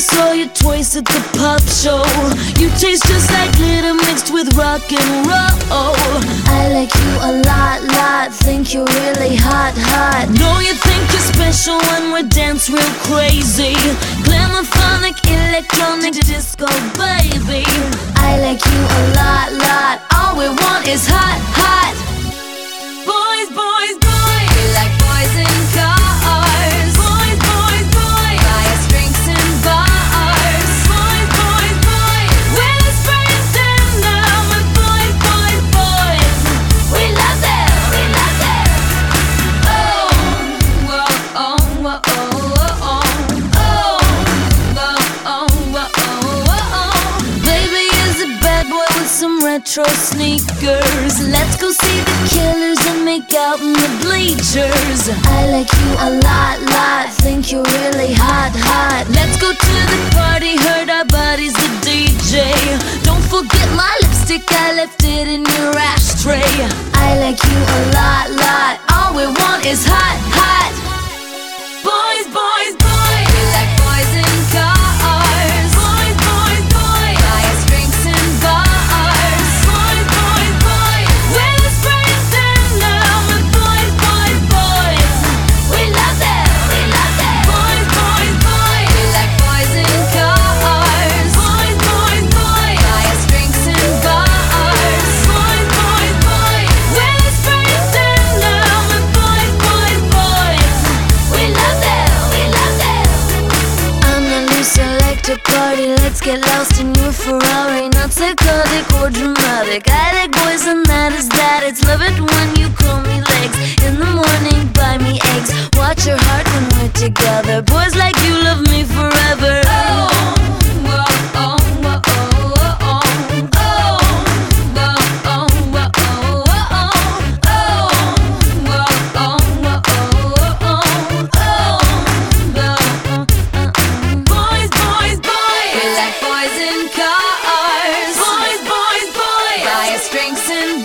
saw you twice at the pop show. You taste just like glitter mixed with rock and roll. I like you a lot, think you're really hot. Know you think you're special when we dance real crazy. Glamophonic, electronic, disco, baby. I like you a lot, all we want is hot. Boys, boys, boys. We like boys in cars. Boys, boys, boys. Buy us drinks in bars. Boys, boys, boys. We're the spring down with boys, boys, boys. We love them. Oh, whoa, oh, whoa, oh, oh, oh, oh, whoa, oh, oh. Baby is a bad boy with some retro sneakers. Let's go see the Killers and make out in the bleachers. I like you a lot, think you're really hot. Let's go to the party, hurt our bodies, the DJ. Don't forget my lipstick, I left it in your ashtray. I like you a lot, all we want is hot. Boys, boys, boys. We like boys in cars. Boys, boys, boys. Buy us drinks in bars. Boys, boys, boys. We're the spring down with boys, boys, boys. We love them. Boys, boys, boys. We like boys in cars. Boys, boys, boys. Buy us drinks in bars. Boys, boys, boys. We're the spring down with boys, boys, boys. We love them. I'm the loose selector party. Let's get lost in your Ferrari. Not psychotic or dramatic. I like boys and that is that. It's love it when you call me legs. In the morning, buy me eggs. Watch your heart when we're together. Boys like you love me forever. Oh, whoa, oh, whoa, oh, oh, oh, oh, whoa, oh, whoa, oh, oh, oh, whoa, oh, whoa, oh, oh, Boys, boys, boys. We like boys in cars. Boys, boys, boys. Buy us drinks in